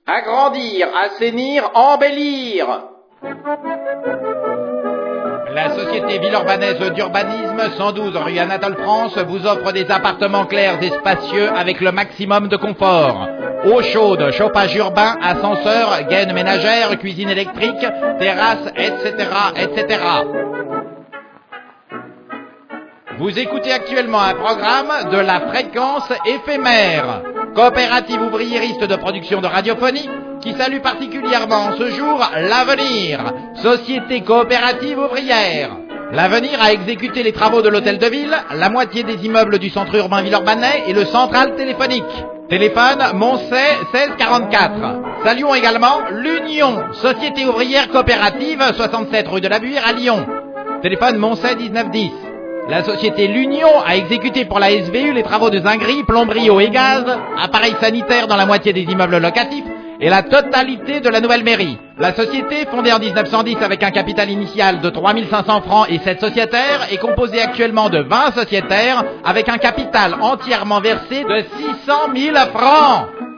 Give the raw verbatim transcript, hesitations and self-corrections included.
Agrandir, assainir, embellir. La société villeurbanaise d'urbanisme, cent douze rue Anatole France, vous offre des appartements clairs et spacieux avec le maximum de confort. Eau chaude, chauffage urbain, ascenseur, gaine ménagère, cuisine électrique, terrasse, et cetera, et cetera. Vous écoutez actuellement un programme de la fréquence éphémère. Coopérative ouvriériste de production de radiophonie qui salue particulièrement ce jour l'Avenir, société coopérative ouvrière. L'Avenir a exécuté les travaux de l'hôtel de ville, la moitié des immeubles du centre urbain villeurbanais et le central téléphonique. Téléphone Moncey seize quarante-quatre. Saluons également l'Union, société ouvrière coopérative, soixante-sept rue de la Buire à Lyon. Téléphone Moncey dix-neuf dix. La société L'Union a exécuté pour la S V U les travaux de zinguerie, plomberie, eau et gaz, appareils sanitaires dans la moitié des immeubles locatifs et la totalité de la nouvelle mairie. La société, fondée en dix-neuf cent dix avec un capital initial de trois mille cinq cents francs et sept sociétaires, est composée actuellement de vingt sociétaires avec un capital entièrement versé de six cent mille francs.